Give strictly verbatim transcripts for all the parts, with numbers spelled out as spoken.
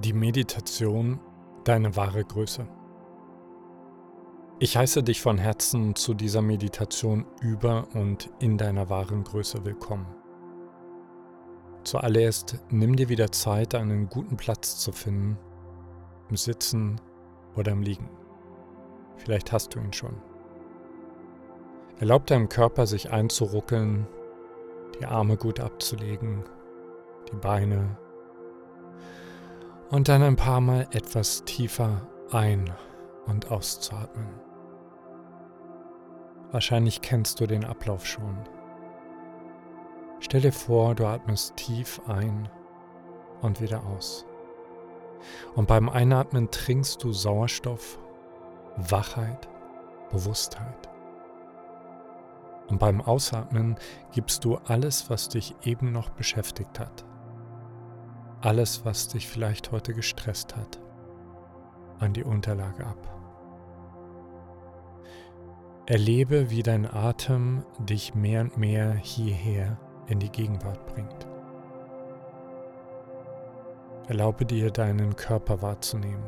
Die Meditation, deine wahre Größe. Ich heiße dich von Herzen zu dieser Meditation über und in deiner wahren Größe willkommen. Zuallererst nimm dir wieder Zeit, einen guten Platz zu finden, im Sitzen oder im Liegen. Vielleicht hast du ihn schon. Erlaub deinem Körper, sich einzuruckeln, die Arme gut abzulegen, die Beine und dann ein paar Mal etwas tiefer ein- und auszuatmen. Wahrscheinlich kennst du den Ablauf schon. Stell dir vor, du atmest tief ein und wieder aus. Und beim Einatmen trinkst du Sauerstoff, Wachheit, Bewusstheit. Und beim Ausatmen gibst du alles, was dich eben noch beschäftigt hat, alles, was dich vielleicht heute gestresst hat, an die Unterlage ab. Erlebe, wie dein Atem dich mehr und mehr hierher in die Gegenwart bringt. Erlaube dir, deinen Körper wahrzunehmen,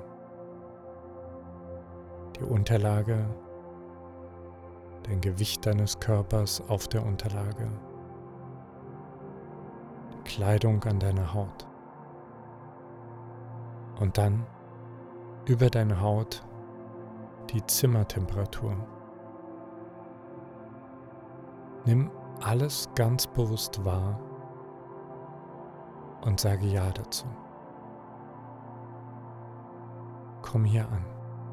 die Unterlage, dein Gewicht deines Körpers auf der Unterlage, die Kleidung an deiner Haut. Und dann über deine Haut die Zimmertemperatur. Nimm alles ganz bewusst wahr und sage Ja dazu. Komm hier an.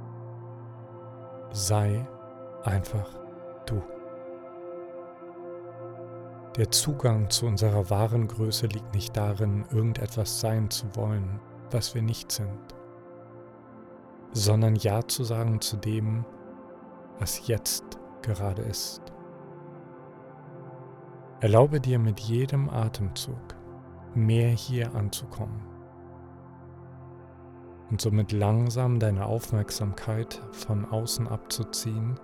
Sei einfach du. Der Zugang zu unserer wahren Größe liegt nicht darin, irgendetwas sein zu wollen, was wir nicht sind, sondern Ja zu sagen zu dem, was jetzt gerade ist. Erlaube dir mit jedem Atemzug mehr hier anzukommen und somit langsam deine Aufmerksamkeit von außen abzuziehen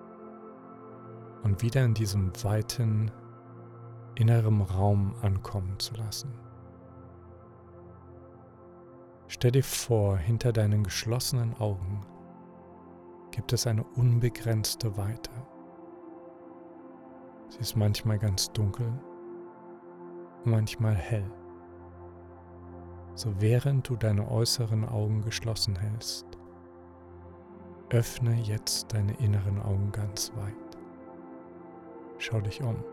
und wieder in diesem weiten, inneren Raum ankommen zu lassen. Stell dir vor, hinter deinen geschlossenen Augen gibt es eine unbegrenzte Weite. Sie ist manchmal ganz dunkel, manchmal hell. So während du deine äußeren Augen geschlossen hältst, öffne jetzt deine inneren Augen ganz weit. Schau dich um.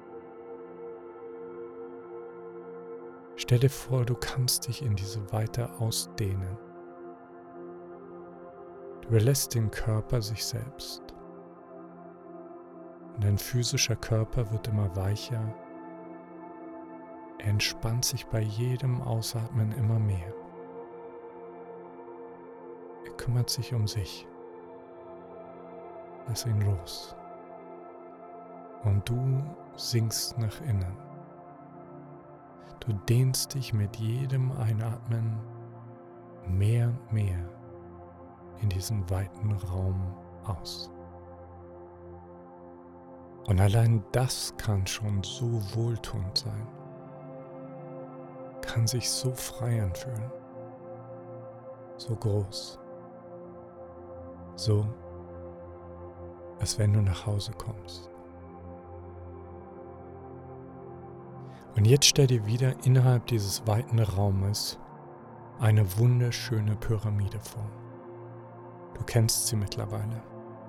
Stell dir vor, du kannst dich in diese Weite ausdehnen. Du überlässt den Körper sich selbst. Und dein physischer Körper wird immer weicher. Er entspannt sich bei jedem Ausatmen immer mehr. Er kümmert sich um sich. Lass ihn los. Und du sinkst nach innen. Du dehnst dich mit jedem Einatmen mehr und mehr in diesen weiten Raum aus. Und allein das kann schon so wohltuend sein, kann sich so frei anfühlen, so groß, so, als wenn du nach Hause kommst. Und jetzt stell dir wieder innerhalb dieses weiten Raumes eine wunderschöne Pyramide vor. Du kennst sie mittlerweile.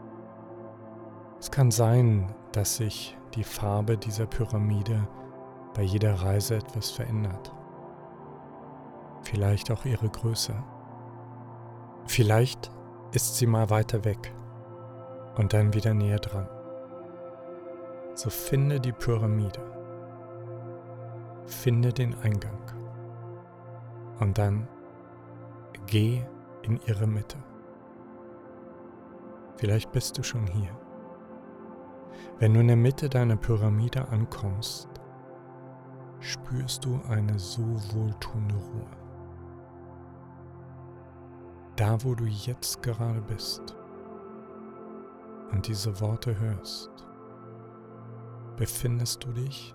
Es kann sein, dass sich die Farbe dieser Pyramide bei jeder Reise etwas verändert. Vielleicht auch ihre Größe. Vielleicht ist sie mal weiter weg und dann wieder näher dran. So finde die Pyramide. Finde den Eingang. Und dann geh in ihre Mitte. Vielleicht bist du schon hier. Wenn du in der Mitte deiner Pyramide ankommst, spürst du eine so wohltuende Ruhe. Da, wo du jetzt gerade bist und diese Worte hörst, befindest du dich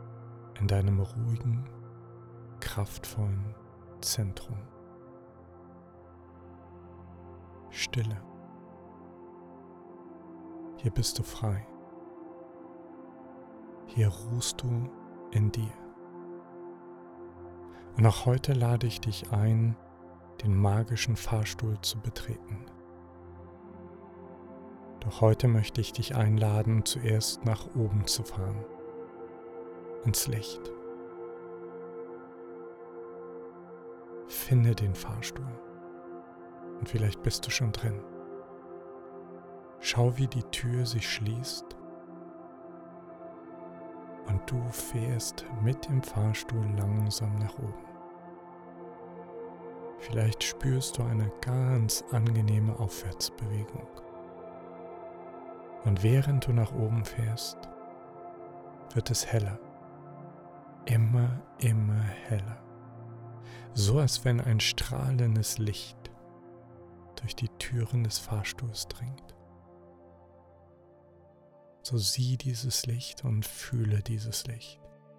in deinem ruhigen, kraftvollen Zentrum. Stille. Hier bist du frei. Hier ruhst du in dir. Und auch heute lade ich dich ein, den magischen Fahrstuhl zu betreten. Doch heute möchte ich dich einladen, zuerst nach oben zu fahren, ins Licht. Finde den Fahrstuhl und vielleicht bist du schon drin. Schau, wie die Tür sich schließt und du fährst mit dem Fahrstuhl langsam nach oben. Vielleicht spürst du eine ganz angenehme Aufwärtsbewegung. Und während du nach oben fährst, wird es heller. Immer, immer heller. So als wenn ein strahlendes Licht durch die Türen des Fahrstuhls dringt. So sieh dieses Licht und fühle dieses Licht.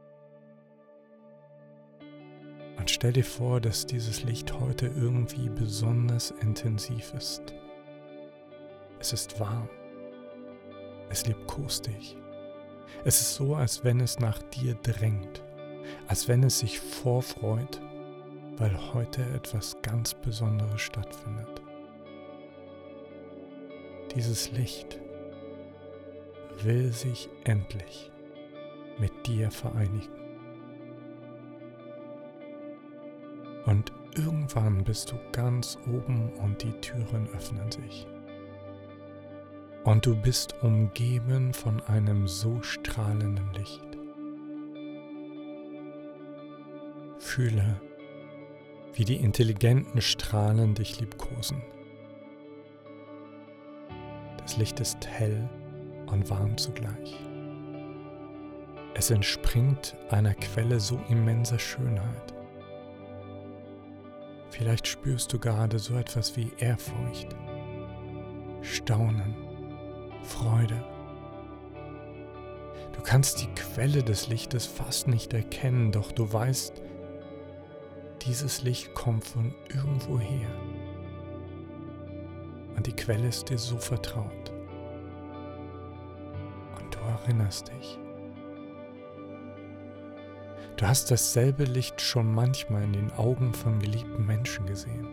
Und stell dir vor, dass dieses Licht heute irgendwie besonders intensiv ist. Es ist warm. Es liebkost dich. Es ist so, als wenn es nach dir drängt, als wenn es sich vorfreut, weil heute etwas ganz Besonderes stattfindet. Dieses Licht will sich endlich mit dir vereinigen. Und irgendwann bist du ganz oben und die Türen öffnen sich. Und du bist umgeben von einem so strahlenden Licht. Fühle, wie die intelligenten Strahlen dich liebkosen. Das Licht ist hell und warm zugleich. Es entspringt einer Quelle so immenser Schönheit. Vielleicht spürst du gerade so etwas wie Ehrfurcht, Staunen, Freude. Du kannst die Quelle des Lichtes fast nicht erkennen, doch du weißt, dieses Licht kommt von irgendwo her. Und die Quelle ist dir so vertraut. Und du erinnerst dich. Du hast dasselbe Licht schon manchmal in den Augen von geliebten Menschen gesehen.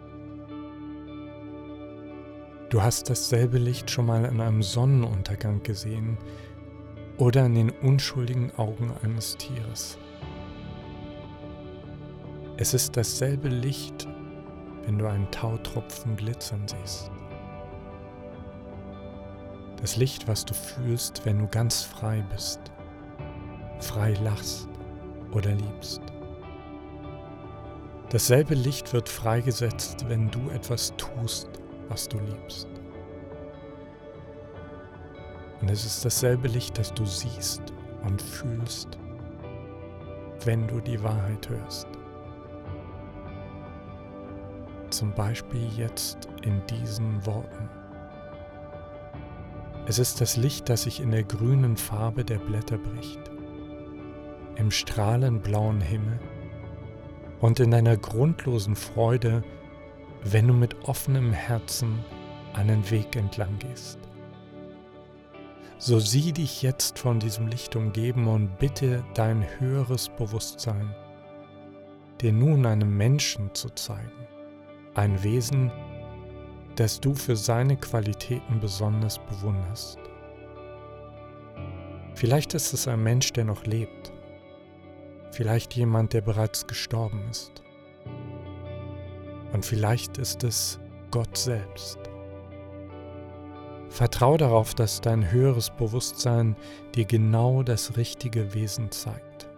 Du hast dasselbe Licht schon mal in einem Sonnenuntergang gesehen oder in den unschuldigen Augen eines Tieres. Es ist dasselbe Licht, wenn du einen Tautropfen glitzern siehst. Das Licht, was du fühlst, wenn du ganz frei bist, frei lachst oder liebst. Dasselbe Licht wird freigesetzt, wenn du etwas tust, was du liebst. Und es ist dasselbe Licht, das du siehst und fühlst, wenn du die Wahrheit hörst. Zum Beispiel jetzt in diesen Worten. Es ist das Licht, das sich in der grünen Farbe der Blätter bricht, im strahlend blauen Himmel und in deiner grundlosen Freude, wenn du mit offenem Herzen einen Weg entlang gehst. So sieh dich jetzt von diesem Licht umgeben und bitte dein höheres Bewusstsein, dir nun einem Menschen zu zeigen, ein Wesen, das du für seine Qualitäten besonders bewunderst. Vielleicht ist es ein Mensch, der noch lebt, vielleicht jemand, der bereits gestorben ist. Und vielleicht ist es Gott selbst. Vertrau darauf, dass dein höheres Bewusstsein dir genau das richtige Wesen zeigt.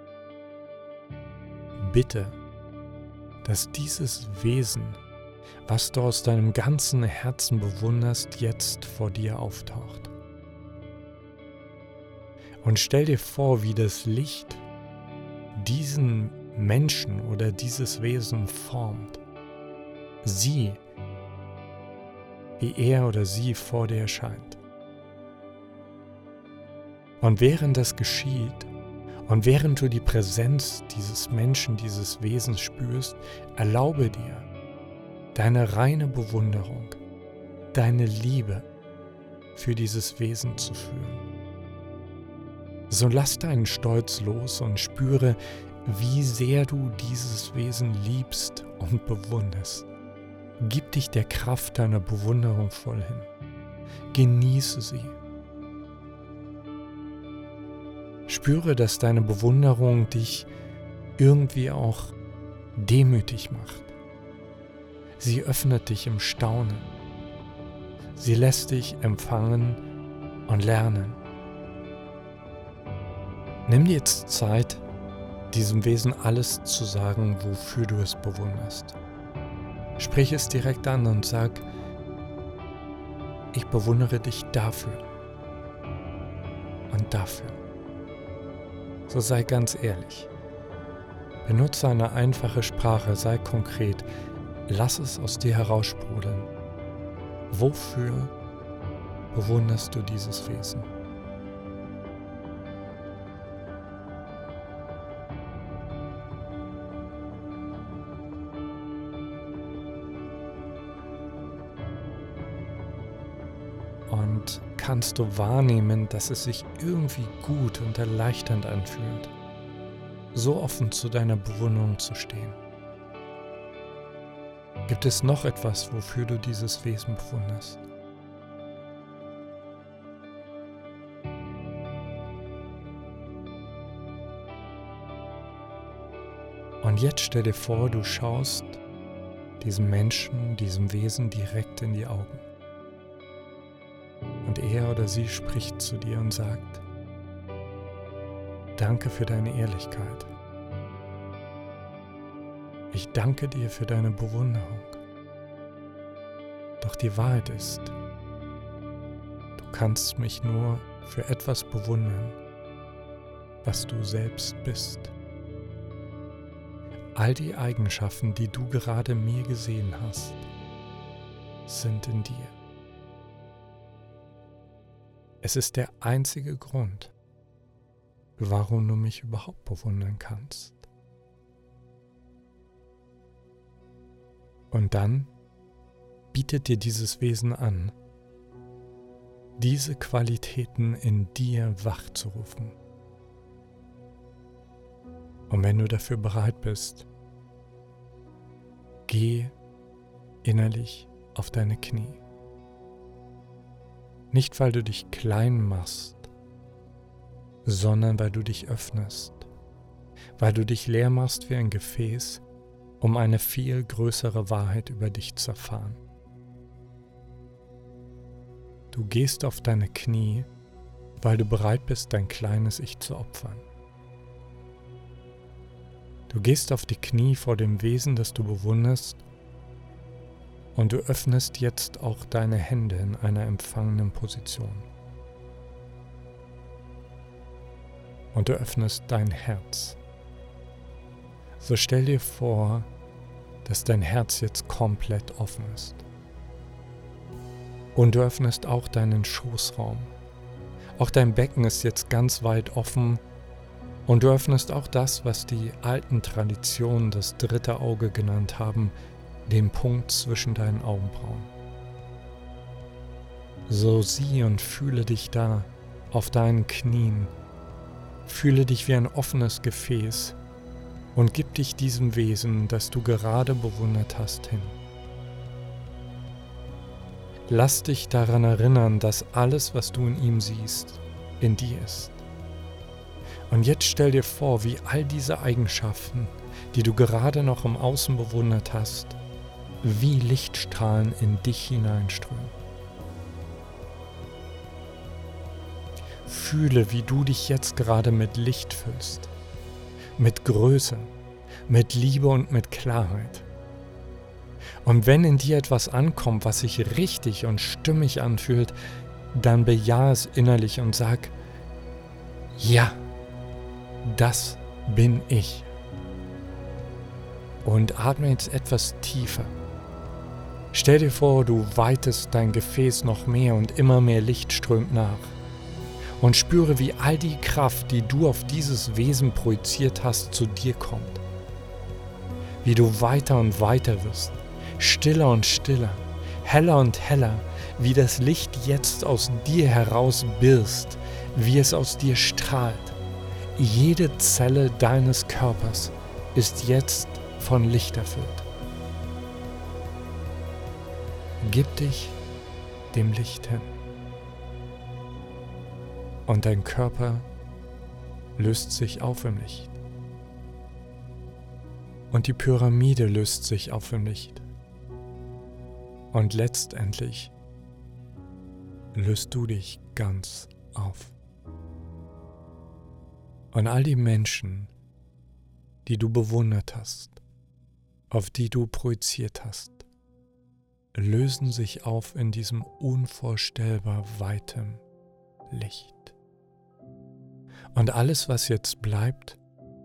Bitte, dass dieses Wesen, was du aus deinem ganzen Herzen bewunderst, jetzt vor dir auftaucht. Und stell dir vor, wie das Licht diesen Menschen oder dieses Wesen formt. Sieh, wie er oder sie vor dir erscheint. Und während das geschieht und während du die Präsenz dieses Menschen, dieses Wesens spürst, erlaube dir deine reine Bewunderung deine Liebe für dieses Wesen zu fühlen. So lass deinen Stolz los und spüre, wie sehr du dieses Wesen liebst und bewunderst. Gib dich der Kraft deiner Bewunderung voll hin. Genieße sie. Spüre, dass deine Bewunderung dich irgendwie auch demütig macht. Sie öffnet dich im Staunen. Sie lässt dich empfangen und lernen. Nimm dir jetzt Zeit, diesem Wesen alles zu sagen, wofür du es bewunderst. Sprich es direkt an und sag: Ich bewundere dich dafür und dafür. So sei ganz ehrlich. Benutze eine einfache Sprache, sei konkret. Lass es aus dir heraussprudeln. Wofür bewunderst du dieses Wesen? Und kannst du wahrnehmen, dass es sich irgendwie gut und erleichternd anfühlt, so offen zu deiner Bewunderung zu stehen? Gibt es noch etwas, wofür du dieses Wesen bewunderst? Und jetzt stell dir vor, du schaust diesem Menschen, diesem Wesen direkt in die Augen. Und er oder sie spricht zu dir und sagt: Danke für deine Ehrlichkeit. Ich danke dir für deine Bewunderung. Doch die Wahrheit ist, du kannst mich nur für etwas bewundern, was du selbst bist. All die Eigenschaften, die du gerade mir gesehen hast, sind in dir. Es ist der einzige Grund, warum du mich überhaupt bewundern kannst. Und dann bietet dir dieses Wesen an, diese Qualitäten in dir wachzurufen. Und wenn du dafür bereit bist, geh innerlich auf deine Knie. Nicht, weil du dich klein machst, sondern weil du dich öffnest, weil du dich leer machst wie ein Gefäß, um eine viel größere Wahrheit über dich zu erfahren. Du gehst auf deine Knie, weil du bereit bist, dein kleines Ich zu opfern. Du gehst auf die Knie vor dem Wesen, das du bewunderst, und du öffnest jetzt auch deine Hände in einer empfangenen Position. Und du öffnest dein Herz. So stell dir vor, dass dein Herz jetzt komplett offen ist. Und du öffnest auch deinen Schoßraum. Auch dein Becken ist jetzt ganz weit offen. Und du öffnest auch das, was die alten Traditionen das dritte Auge genannt haben, den Punkt zwischen deinen Augenbrauen. So sieh und fühle dich da auf deinen Knien. Fühle dich wie ein offenes Gefäß und gib dich diesem Wesen, das du gerade bewundert hast, hin. Lass dich daran erinnern, dass alles, was du in ihm siehst, in dir ist. Und jetzt stell dir vor, wie all diese Eigenschaften, die du gerade noch im Außen bewundert hast, wie Lichtstrahlen in dich hineinströmen. Fühle, wie du dich jetzt gerade mit Licht füllst, mit Größe, mit Liebe und mit Klarheit. Und wenn in dir etwas ankommt, was sich richtig und stimmig anfühlt, dann bejahe es innerlich und sag: Ja, das bin ich. Und atme jetzt etwas tiefer. Stell dir vor, du weitest dein Gefäß noch mehr und immer mehr Licht strömt nach. Und spüre, wie all die Kraft, die du auf dieses Wesen projiziert hast, zu dir kommt. Wie du weiter und weiter wirst, stiller und stiller, heller und heller, wie das Licht jetzt aus dir heraus birst, wie es aus dir strahlt. Jede Zelle deines Körpers ist jetzt von Licht erfüllt. Gib dich dem Licht hin. Und dein Körper löst sich auf im Licht. Und die Pyramide löst sich auf im Licht. Und letztendlich löst du dich ganz auf. Und all die Menschen, die du bewundert hast, auf die du projiziert hast, lösen sich auf in diesem unvorstellbar weitem Licht. Und alles, was jetzt bleibt,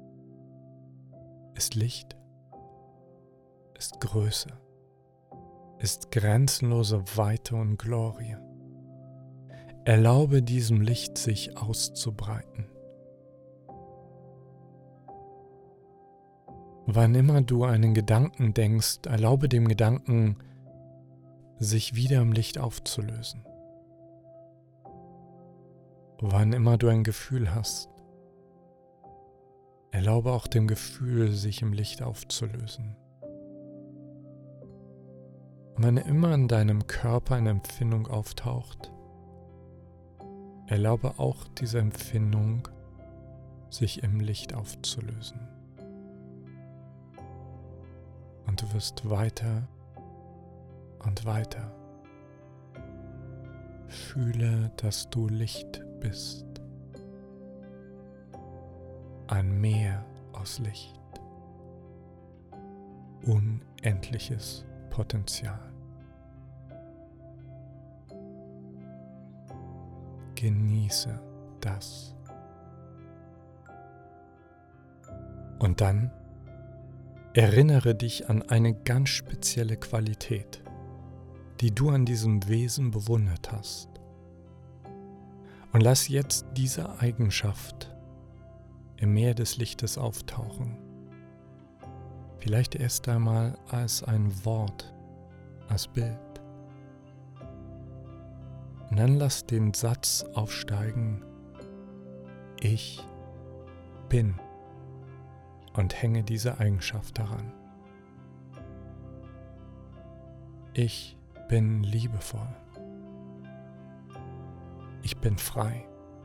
ist Licht, ist Größe, ist grenzenlose Weite und Glorie. Erlaube diesem Licht sich auszubreiten. Wann immer du einen Gedanken denkst, erlaube dem Gedanken, sich wieder im Licht aufzulösen. Wann immer du ein Gefühl hast, erlaube auch dem Gefühl, sich im Licht aufzulösen. Und wenn immer in deinem Körper eine Empfindung auftaucht, erlaube auch diese Empfindung, sich im Licht aufzulösen. Und du wirst weiter und weiter. Fühle, dass du Licht bist. Ein Meer aus Licht. Unendliches Potenzial. Genieße das. Und dann erinnere dich an eine ganz spezielle Qualität, die du an diesem Wesen bewundert hast. Und lass jetzt diese Eigenschaft im Meer des Lichtes auftauchen. Vielleicht erst einmal als ein Wort, als Bild. Und dann lass den Satz aufsteigen: Ich bin. Und hänge diese Eigenschaft daran. Ich bin liebevoll. Ich bin frei.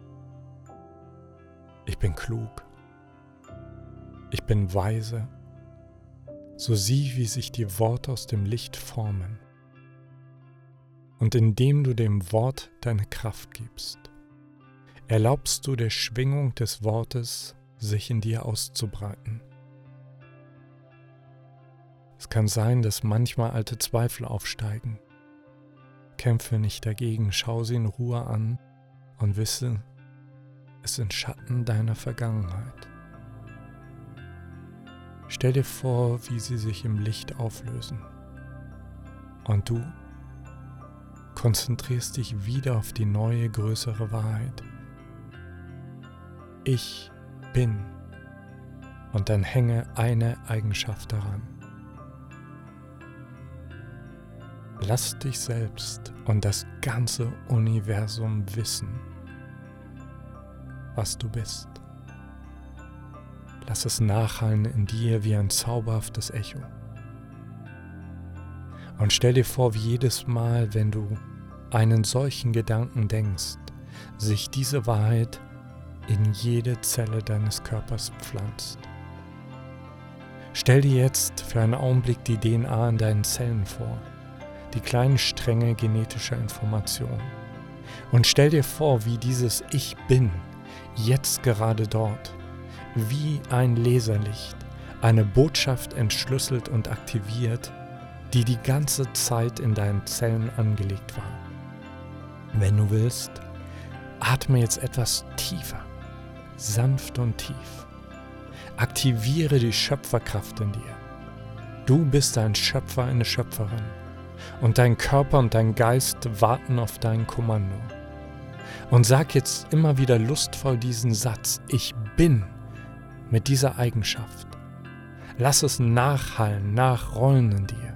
Ich bin klug. Ich bin weise. So sieh, wie sich die Worte aus dem Licht formen. Und indem du dem Wort deine Kraft gibst, erlaubst du der Schwingung des Wortes, sich in dir auszubreiten. Es kann sein, dass manchmal alte Zweifel aufsteigen. Kämpfe nicht dagegen, schau sie in Ruhe an und wisse, es sind Schatten deiner Vergangenheit. Stell dir vor, wie sie sich im Licht auflösen. Und du konzentrierst dich wieder auf die neue, größere Wahrheit. Ich bin. Und dann hänge eine Eigenschaft daran. Lass dich selbst und das ganze Universum wissen, was du bist. Lass es nachhallen in dir wie ein zauberhaftes Echo. Und stell dir vor, wie jedes Mal, wenn du einen solchen Gedanken denkst, sich diese Wahrheit in jede Zelle deines Körpers pflanzt. Stell dir jetzt für einen Augenblick die D N A in deinen Zellen vor, die kleinen Stränge genetischer Information. Und stell dir vor, wie dieses Ich Bin jetzt gerade dort, wie ein Laserlicht, eine Botschaft entschlüsselt und aktiviert, die die ganze Zeit in deinen Zellen angelegt war. Wenn du willst, atme jetzt etwas tiefer, sanft und tief. Aktiviere die Schöpferkraft in dir. Du bist ein Schöpfer, eine Schöpferin. Und dein Körper und dein Geist warten auf dein Kommando. Und sag jetzt immer wieder lustvoll diesen Satz: Ich bin, mit dieser Eigenschaft. Lass es nachhallen, nachrollen in dir.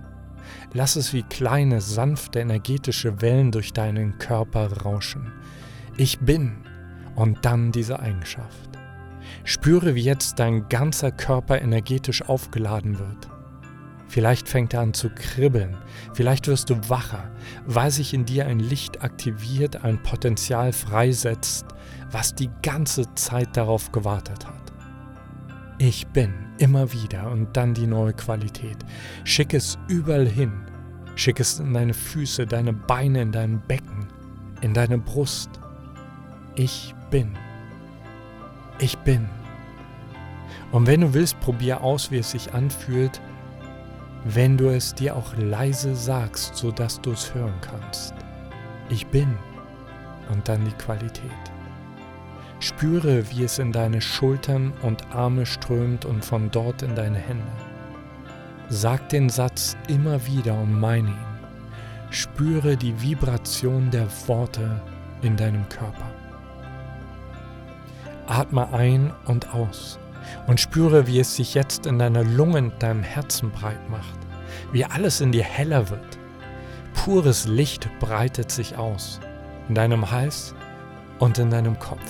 Lass es wie kleine, sanfte, energetische Wellen durch deinen Körper rauschen. Ich bin und dann diese Eigenschaft. Spüre, wie jetzt dein ganzer Körper energetisch aufgeladen wird. Vielleicht fängt er an zu kribbeln, vielleicht wirst du wacher, weil sich in dir ein Licht aktiviert, ein Potenzial freisetzt, was die ganze Zeit darauf gewartet hat. Ich bin, immer wieder und dann die neue Qualität. Schick es überall hin. Schick es in deine Füße, deine Beine, in dein Becken, in deine Brust. Ich bin. Ich bin. Und wenn du willst, probier aus, wie es sich anfühlt, wenn du es dir auch leise sagst, sodass du es hören kannst. Ich bin. Und dann die Qualität. Spüre, wie es in deine Schultern und Arme strömt und von dort in deine Hände. Sag den Satz immer wieder und meine ihn. Spüre die Vibration der Worte in deinem Körper. Atme ein und aus und spüre, wie es sich jetzt in deiner Lungen, deinem Herzen breit macht, wie alles in dir heller wird. Pures Licht breitet sich aus, in deinem Hals und in deinem Kopf.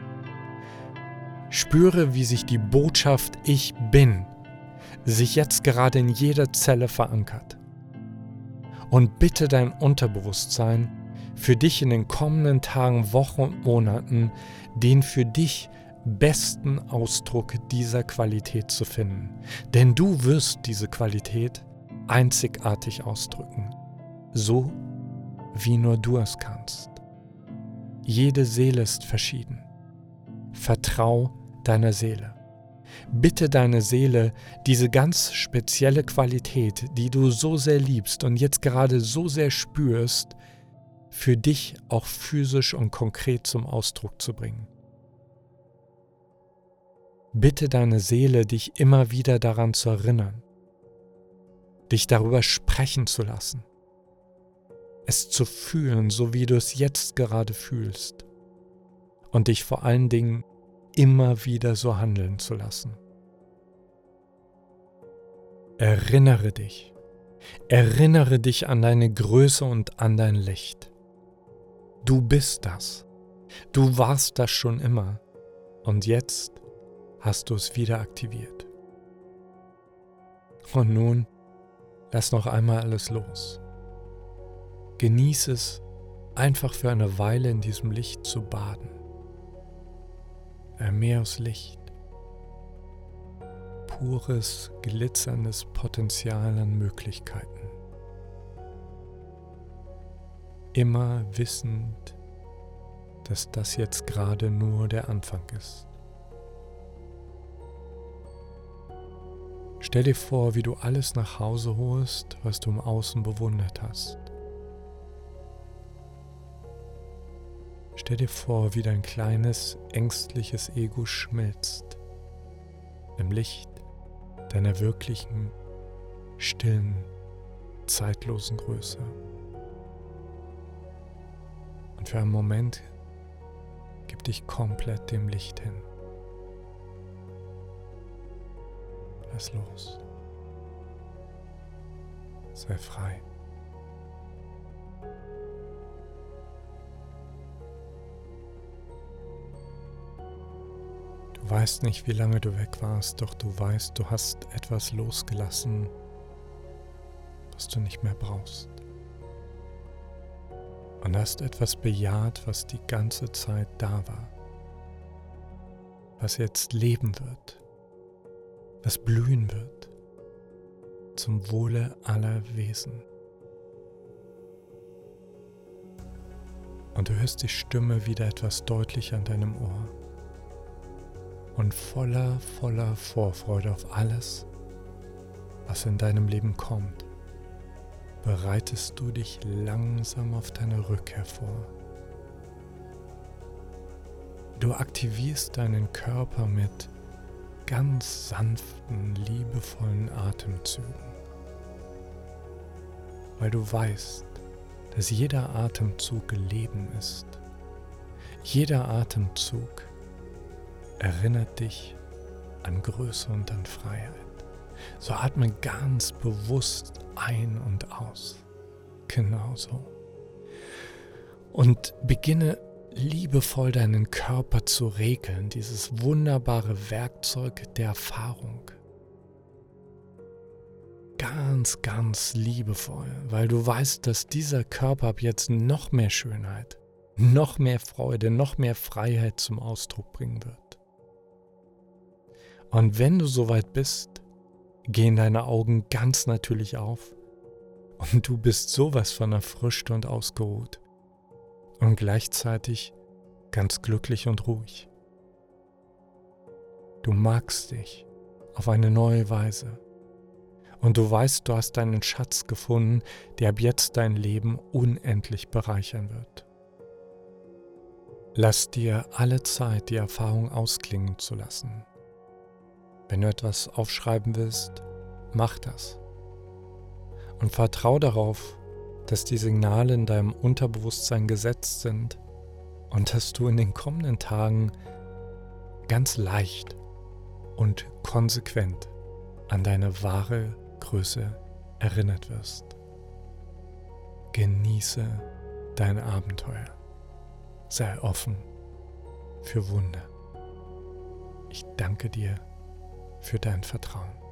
Spüre, wie sich die Botschaft Ich Bin sich jetzt gerade in jeder Zelle verankert. Und bitte dein Unterbewusstsein für dich in den kommenden Tagen, Wochen und Monaten den für dich besten Ausdruck dieser Qualität zu finden. Denn du wirst diese Qualität einzigartig ausdrücken. So, wie nur du es kannst. Jede Seele ist verschieden. Vertrau deiner Seele. Bitte deine Seele, diese ganz spezielle Qualität, die du so sehr liebst und jetzt gerade so sehr spürst, für dich auch physisch und konkret zum Ausdruck zu bringen. Bitte deine Seele, dich immer wieder daran zu erinnern, dich darüber sprechen zu lassen, es zu fühlen, so wie du es jetzt gerade fühlst und dich vor allen Dingen immer wieder so handeln zu lassen. Erinnere dich, erinnere dich an deine Größe und an dein Licht. Du bist das, du warst das schon immer und jetzt hast du es wieder aktiviert. Und nun lass noch einmal alles los. Genieß es, einfach für eine Weile in diesem Licht zu baden. Ein Meer aus Licht. Pures, glitzerndes Potenzial an Möglichkeiten. Immer wissend, dass das jetzt gerade nur der Anfang ist. Stell dir vor, wie du alles nach Hause holst, was du im Außen bewundert hast. Stell dir vor, wie dein kleines, ängstliches Ego schmilzt im Licht deiner wirklichen, stillen, zeitlosen Größe. Und für einen Moment gib dich komplett dem Licht hin. Lass los. Sei frei. Du weißt nicht, wie lange du weg warst, doch du weißt, du hast etwas losgelassen, was du nicht mehr brauchst. Und hast etwas bejaht, was die ganze Zeit da war, was jetzt leben wird, was blühen wird, zum Wohle aller Wesen. Und du hörst die Stimme wieder etwas deutlicher an deinem Ohr. Und voller, voller Vorfreude auf alles, was in deinem Leben kommt, bereitest du dich langsam auf deine Rückkehr vor. Du aktivierst deinen Körper mit ganz sanften, liebevollen Atemzügen, weil du weißt, dass jeder Atemzug Leben ist. Jeder Atemzug erinnert dich an Größe und an Freiheit. So atme ganz bewusst ein und aus. Genau so. Und beginne liebevoll deinen Körper zu regeln, dieses wunderbare Werkzeug der Erfahrung. Ganz, ganz liebevoll, weil du weißt, dass dieser Körper ab jetzt noch mehr Schönheit, noch mehr Freude, noch mehr Freiheit zum Ausdruck bringen wird. Und wenn du soweit bist, gehen deine Augen ganz natürlich auf und du bist sowas von erfrischt und ausgeruht und gleichzeitig ganz glücklich und ruhig. Du magst dich auf eine neue Weise. Und du weißt, du hast deinen Schatz gefunden, der ab jetzt dein Leben unendlich bereichern wird. Lass dir alle Zeit, die Erfahrung ausklingen zu lassen. Wenn du etwas aufschreiben willst, mach das. Und vertrau darauf, dass die Signale in deinem Unterbewusstsein gesetzt sind und dass du in den kommenden Tagen ganz leicht und konsequent an deine wahre Größe erinnert wirst. Genieße dein Abenteuer. Sei offen für Wunder. Ich danke dir für dein Vertrauen.